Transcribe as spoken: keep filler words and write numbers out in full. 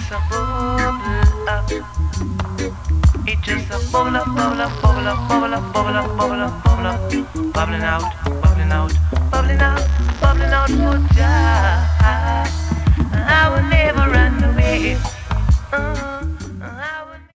just a bubble up. It just a bubble up, bubble up, bubble up, bubble up, bubble up, bubble up, bubble up, bubbling out, bubbling out, bubbling out, bubbling out for Jah. I will never run away. Uh.